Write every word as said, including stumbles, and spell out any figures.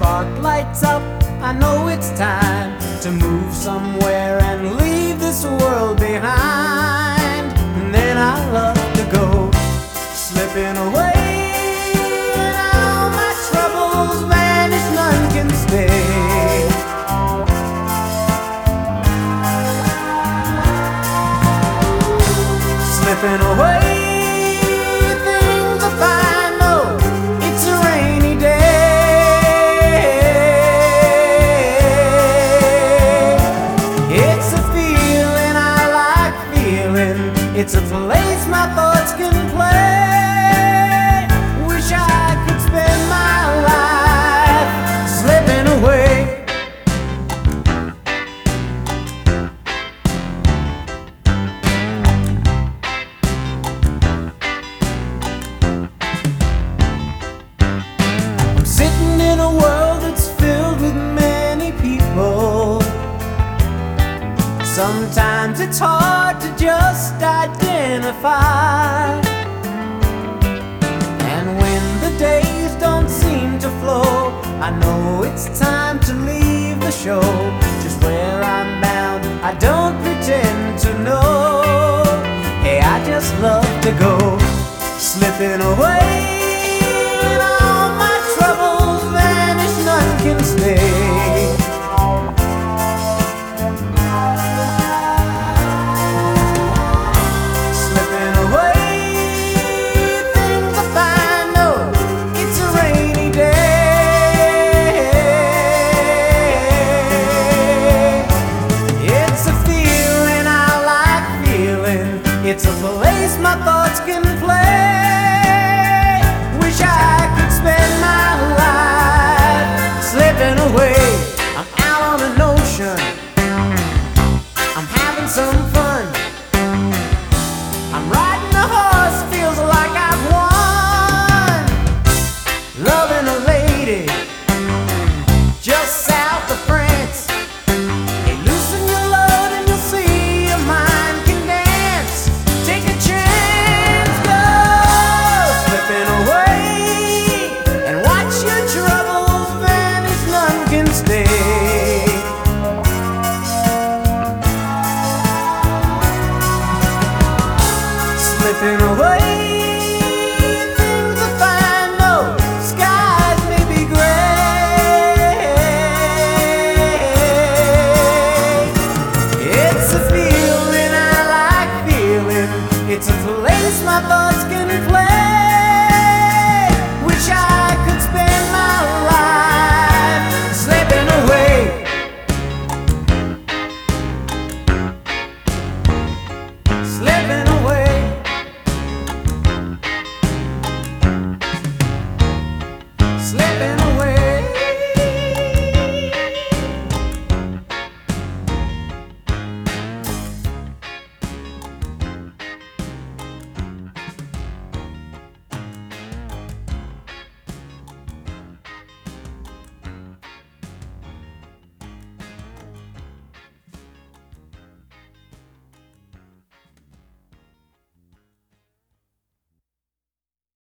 spark lights up, I know it's time to move somewhere and leave this world behind. And then I love to go slipping away, and all my troubles vanish, none can stay. Slipping away, things are fine, no, it's a rainy day. It's a feeling I like feeling, it's a place my thoughts can play. Wish I could spend my life slipping away. Sitting in a world that's filled with many people. Sometimes it's hard to just identify. And when the days don't seem to flow, I know it's time to leave the show. Just where I'm bound, I don't pretend to know. Hey, I just love to go slipping away. Can stay. Slipping away, things are fine, no, it's a rainy day. It's a feeling I like feeling, it's a place my thoughts can play. Wish I could spend my life slipping away. I'm out on an ocean, I'm having some fun. I'm riding a horse, feels like I've won. Loving a lady just south of France. Hey, loosen your load and you'll see your mind can dance. Take a chance, go slipping away, and watch your troubles can stay.